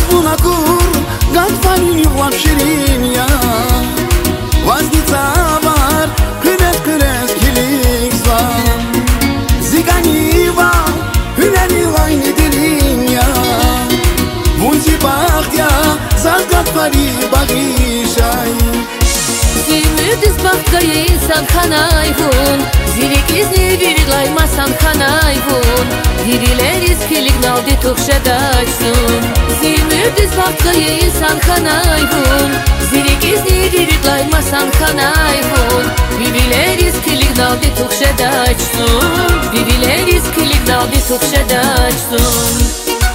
buna kur Gat fanin yuap shirin ya Vaznica var Kırez kilik zvan Zigani va Hüneri vayni dilin ya Bunzi bahtya Zat gat fari bagişay Zimüdüz bakgayı insan kanayvun Zirik izni virillaymasan kanayvun Dirileriz kilik naldi tukşadaçsun Zimüdüz bakgayı insan kanayvun Zirik izni virillaymasan kanayvun Dirileriz kilik naldi tukşadaçsun Dirileriz kilik naldi tukşadaçsun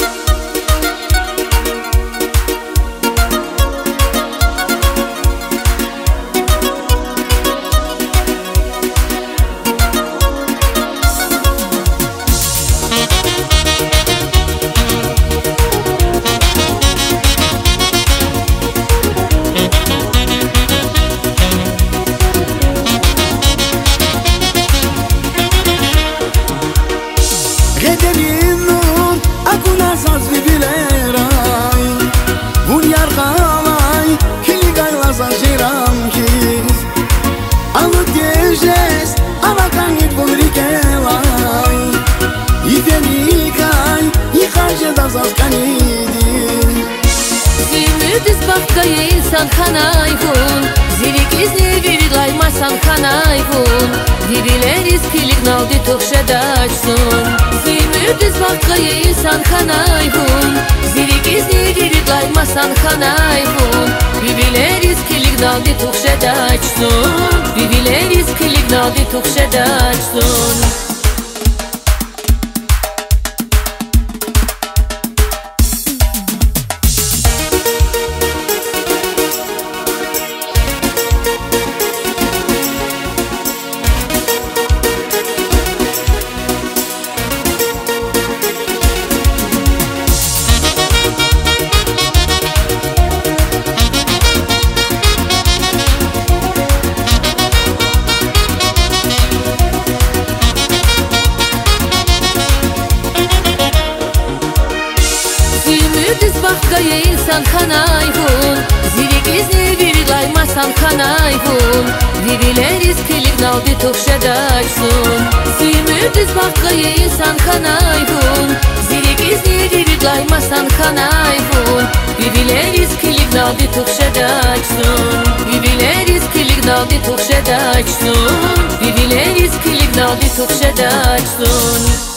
Zimüdüz bakgayı insan kanayvun Zirik izni virillaymasan kanayvun Dirileriz kilik naldi tukşadaçsun Zimüdüz bakgayı insan kanayvun Zirik izni virillaymasan kanayvun Dirileriz kilik naldi tukşadaçsun Dirileriz kilik naldi tukşadaçsun Zimüdüz bakgayı insan kanayvun Zirik izni virillaymasan kanayvun Dirileriz kilik naldi tukşadaçsun Zimüdüz bakgayı insan kanayvun Zirik izni virillaymasan kanayvun Dirileriz kilik naldi tukşadaçsun Dirileriz kilik naldi tukşadaçsun Dirileriz kilik naldi tukşadaçsun